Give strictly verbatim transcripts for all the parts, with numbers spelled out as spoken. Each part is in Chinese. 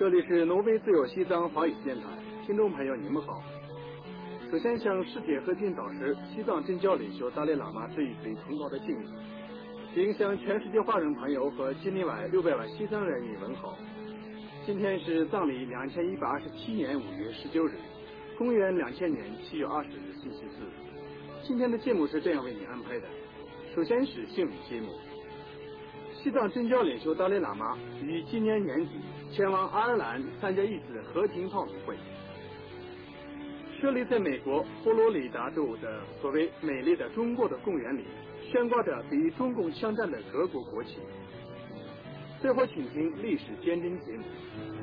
这里是挪威自由西藏华语电台，听众朋友你们好。首先向世界和平导师、西藏真教领袖达赖喇嘛致以最崇高的敬意，并向全世界华人朋友和境内外六百万西藏人民问好。今天是藏历两千一百二十七年五月十九日，公元两千年七月二十日星期四。今天的节目是这样为你安排的：首先是新闻节目。西藏真教领袖达赖喇嘛于今年年底前往爱尔兰参加一次和平讨论会。设立在美国佛罗里达州的所谓美丽的中国的公园里，悬挂着比中共强战的各国国旗。最后请听历史见证节目。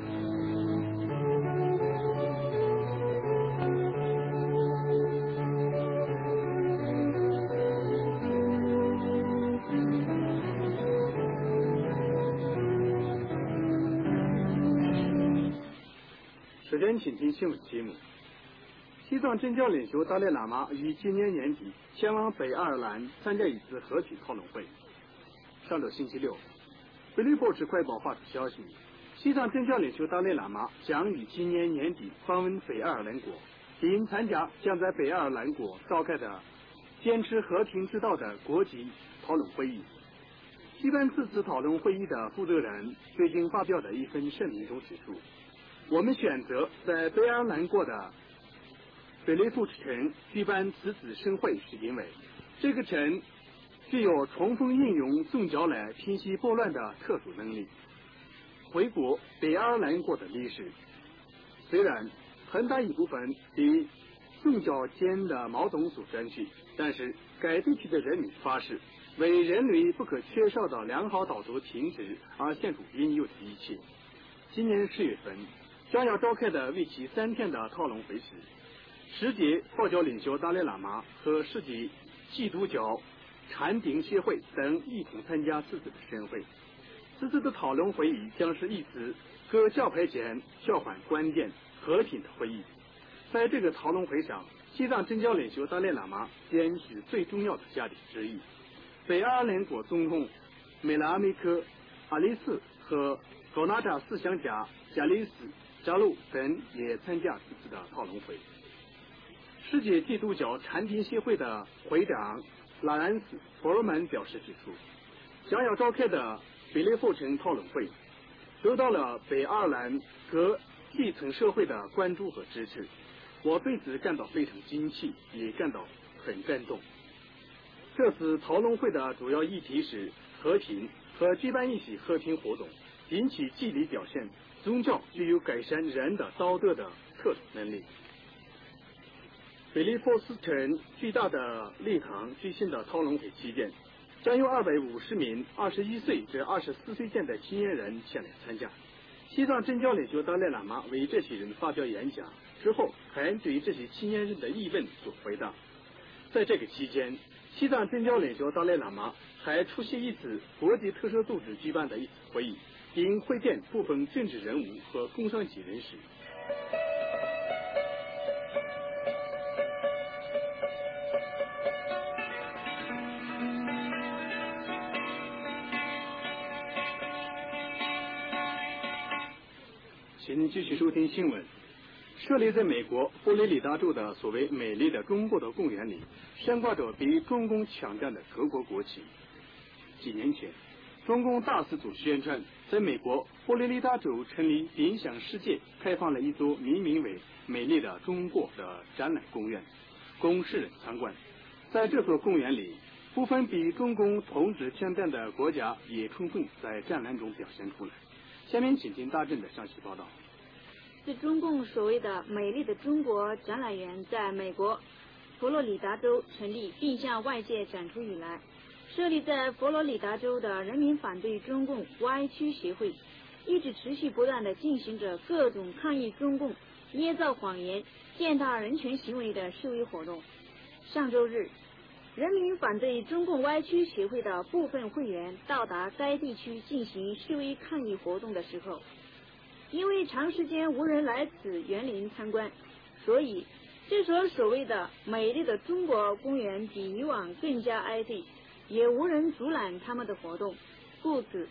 首先请听新闻节目。西藏真教领袖达赖喇嘛于今年年底前往北爱尔兰参加一次和平讨论会。上周星期六，菲利波士快报发出消息，西藏真教领袖达赖喇嘛将于今年年底访问北爱尔兰国，并参加将在北爱尔兰国召开的坚持和平之道的国际讨论会议。举办此次讨论会议的负责人最近发表的一份声明中指出，我们选择在北爱尔兰国的菲利普城举办此次盛会，是因为这个城具有充分应用宗教来平息波乱的特殊能力。回顾北爱尔兰国的历史，虽然很大一部分被宗教间的矛盾所占据，但是该地区的人民发誓为人类不可缺少的良好道德品质而献出应有的一切。今年十月份将要召开的为期三天的讨论会时，世界佛教领袖达赖喇嘛和世界基督教禅定协会等一同参加此次的盛会。此次的讨论会议将是一次各教派间交换观点、和平的会议。在这个讨论会上，西藏真教领袖达赖喇嘛将是最重要的嘉宾之一。北爱尔兰国总统梅拉梅克·阿里斯和高纳扎思想家加里斯·扎鲁等也参加此次的讨论会。世界基督教禅定协会的会长拉兰斯·博尔曼表示指出，将要召开的菲利普城讨论会得到了北爱尔兰各基层社会的关注和支持，我对此感到非常惊奇，也感到很感动。这次讨论会的主要议题是和平和举办一些和平活动，并其极力表现宗教具有改善人的道德的特殊能力。菲利普斯城巨大的礼堂举行的讨论会期间，将有二百五十名二十一岁至二十四岁间的青年人前来参加。西藏真教领袖达赖喇嘛为这些人发表演讲之后，还对这些青年人的疑问所回答。在这个期间，西藏真教领袖达赖喇嘛还出席一次国际特赦组织举办的一次会议，并会见部分政治人物和工商界人士。请继续收听新闻。设立在美国佛罗里达州的所谓美丽的中国的公园里，悬挂着比中共强战的各国国旗。几年前，中共大肆组宣传在美国佛罗里达州成立并向世界开放了一座命名为美丽的中国的展览公园，供世人参观。在这座公园里，部分比中共统治强战的国家也充分在展览中表现出来。下面请听大正的详细报道。 自中共所谓的美丽的中国展览园在美国佛罗里达州成立并向外界展出以来，设立在佛罗里达州的人民反对中共歪曲协会一直持续不断地进行着各种抗议中共捏造谎言、践踏人权行为的示威活动。上周日，人民反对中共歪曲协会的部分会员到达该地区进行示威抗议活动的时候，因为长时间无人来此园林参观，所以这所所谓的美丽的中国公园比以往更加哀闭，也无人阻拦他们的活动。故此，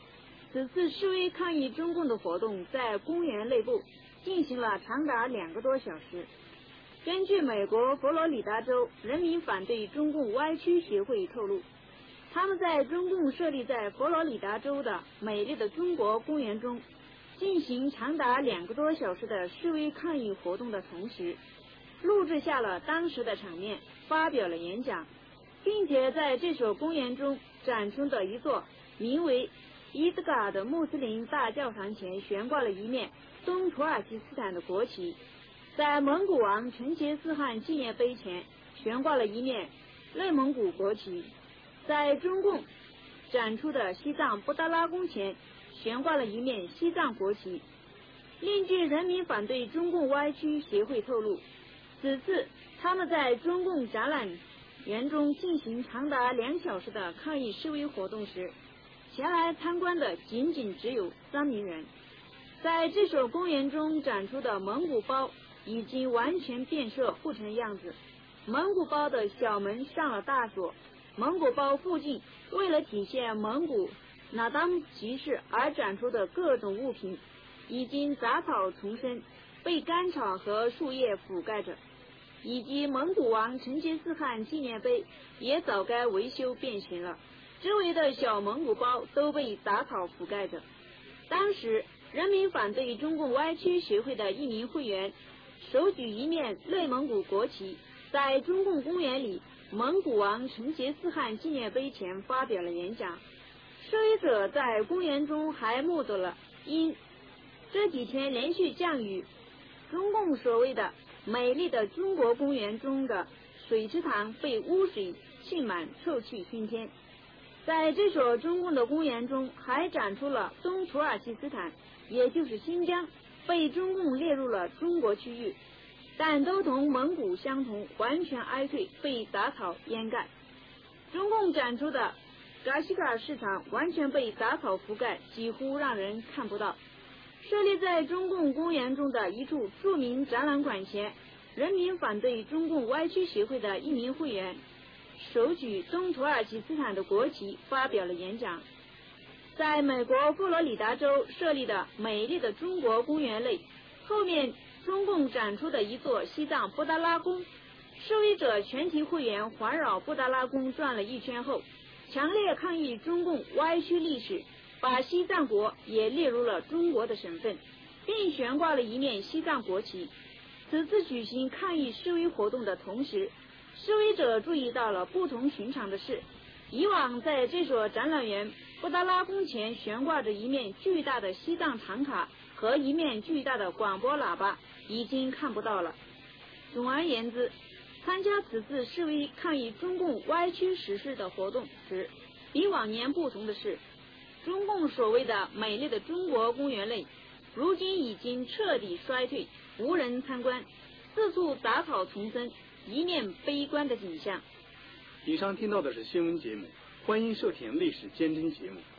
此次示威抗议中共的活动在公园内部进行了长达两个多小时。根据美国佛罗里达州人民反对中共歪曲协会透露，他们在中共设立在佛罗里达州的美丽的中国公园中进行长达两个多小时的示威抗议活动的同时，录制下了当时的场面，发表了演讲，并且在这所公园中展出的一座名为伊兹嘎的穆斯林大教堂前悬挂了一面东土耳其斯坦的国旗，在蒙古王成吉思汗纪念碑前悬挂了一面内蒙古国旗，在中共展出的西藏布达拉宫前悬挂了一面西藏国旗。另据人民反对中共歪曲协会透露，此次他们在中共展览园中进行长达两小时的抗议示威活动时，前来参观的仅仅只有三名人。在这所公园中展出的蒙古包已经完全变色不成样子，蒙古包的小门上了大锁，蒙古包附近为了体现蒙古那当集市而展出的各种物品已经杂草丛生，被干草和树叶覆盖着，以及蒙古王成吉思汗纪念碑也早该维修变形了，周围的小蒙古包都被杂草覆盖着。当时人民反对中共歪曲协会的一名会员手举一面内蒙古国旗，在中共公园里蒙古王成吉思汗纪念碑前发表了演讲。示威者在公园中还目睹了因这几天连续降雨，中共所谓的美丽的中国公园中的水池塘被污水浸满，臭气熏天。在这所中共的公园中还展出了东土耳其斯坦，也就是新疆，被中共列入了中国区域，但都同蒙古相同，完全哀退，被杂草掩盖。中共展出的噶西嘎尔市场完全被杂草覆盖，几乎让人看不到。设立在中共公园中的一处著名展览馆前，人民反对中共歪曲协会的一名会员手举东土耳其斯坦的国旗发表了演讲。在美国佛罗里达州设立的美丽的中国公园内，后面中共展出的一座西藏布达拉宫，示威者全体会员环绕布达拉宫转了一圈后，强烈抗议中共歪曲历史，把西藏国也列入了中国的省份，并悬挂了一面西藏国旗。此次举行抗议示威活动的同时，示威者注意到了不同寻常的是，以往在这所展览园布达拉宫前悬挂着一面巨大的西藏长卡和一面巨大的广播喇叭已经看不到了。总而言之，参加此次示威抗议中共歪曲实施的活动时，比往年不同的是，中共所谓的美丽的中国公园内如今已经彻底衰退，无人参观，四处杂草丛生，一面悲观的景象。 以上听到的是新闻节目，欢迎收听历史鉴真节目。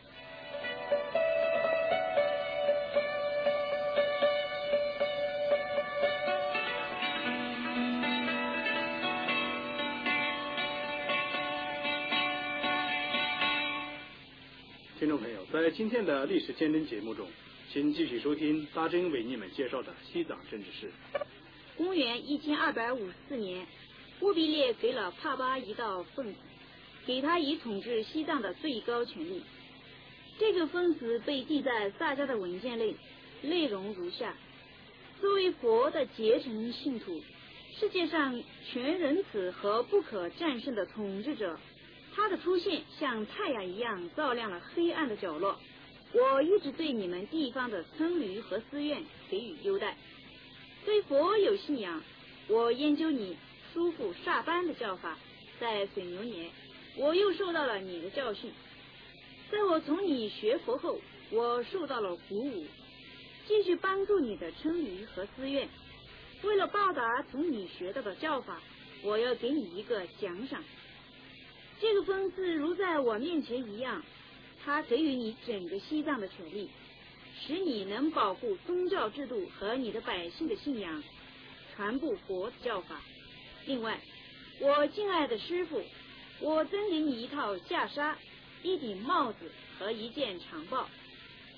听众朋友，在今天的历史鉴真节目中，请继续收听大珍为你们介绍的西藏政治史。 公元一千二百五十四年，忽必烈给了帕巴一道奉旨，给他以统治西藏的最高权力。这个封词被记在萨迦的文件内，内容如下：作为佛的虔诚信徒，世界上全仁慈和不可战胜的统治者，他的出现像太阳一样照亮了黑暗的角落。我一直对你们地方的僧侣和寺院给予优待。对佛有信仰，我研究你叔父萨班的教法，在水牛年，我又受到了你的教训。在我从你学佛后，我受到了鼓舞，继续帮助你的僧侣和寺院。为了报答从你学到的教法，我要给你一个奖赏。这个封赐如在我面前一样，它给予你整个西藏的权利，使你能保护宗教制度和你的百姓的信仰，传播佛的教法。另外，我敬爱的师父，我赠给你一套袈裟、一顶帽子和一件长袍，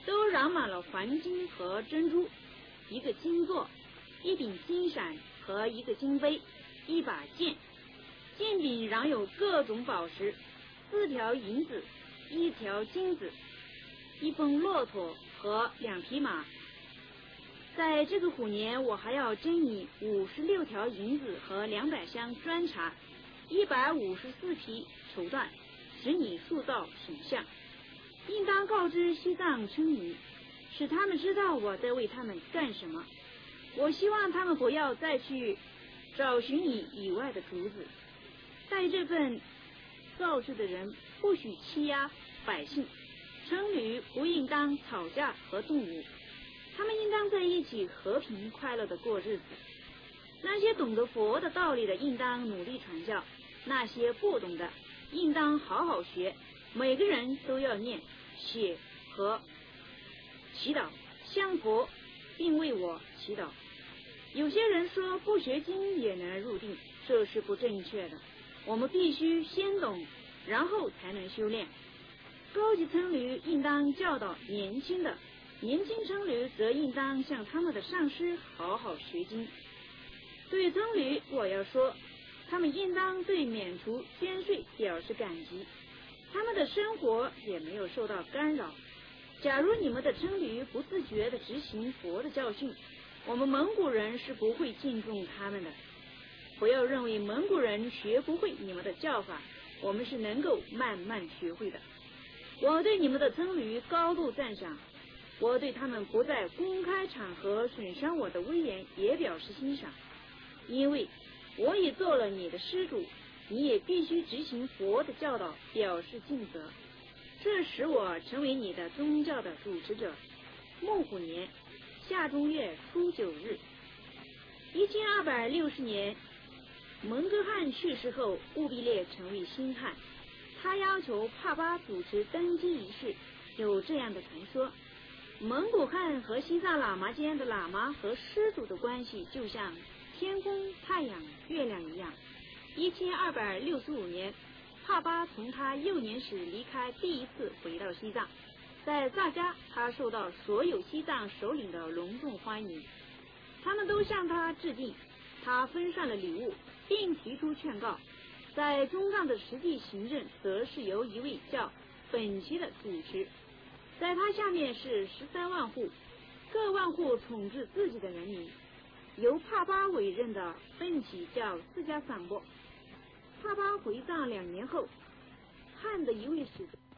都染满了黄金和珍珠，一个金座，一柄金伞和一个金杯，一把剑，剑柄染有各种宝石，四条银子，一条金子，一峰骆驼和两匹马。在这个虎年，我还要征你五十六条银子和两百箱砖茶，一百五十四匹绸缎，使你塑造形象。应当告知西藏僧侣，使他们知道我在为他们干什么。我希望他们不要再去找寻你以外的主子。带这份告知的人不许欺压百姓，僧侣不应当吵架和动武，他们应当在一起和平快乐的过日子。那些懂得佛的道理的应当努力传教，那些不懂的应当好好学。每个人都要念写和祈祷向佛，并为我祈祷。有些人说不学经也能入定，这是不正确的。我们必须先懂，然后才能修炼。高级僧侣应当教导年轻的，年轻僧侣则应当向他们的上师好好学经。对僧侣我要说，他们应当对免除捐税表示感激，他们的生活也没有受到干扰。假如你们的僧侣不自觉地执行佛的教训，我们蒙古人是不会敬重他们的。不要认为蒙古人学不会你们的教法，我们是能够慢慢学会的。我对你们的僧侣高度赞赏，我对他们不在公开场合损伤我的威严也表示欣赏，因为我已做了你的施主，你也必须执行佛的教导，表示尽责。这使我成为你的宗教的主持者。木虎年夏中月初九日，一千二百六十年，蒙哥汗去世后，务必烈成为新汗。他要求帕巴主持登基仪式。有这样的传说，蒙古汗和西藏喇嘛间的喇嘛和施主的关系就像天空、太阳、月亮一样。一千二百六十五年，帕巴从他幼年时离开，第一次回到西藏。在萨迦，他受到所有西藏首领的隆重欢迎，他们都向他致敬。他分散了礼物，并提出劝告。在中藏的实际行政则是由一位叫本旗的主持，在他下面是十三万户，各万户统治自己的人民。由帕巴委任的本旗叫释迦桑波。帕巴回藏两年后，汉的一位使者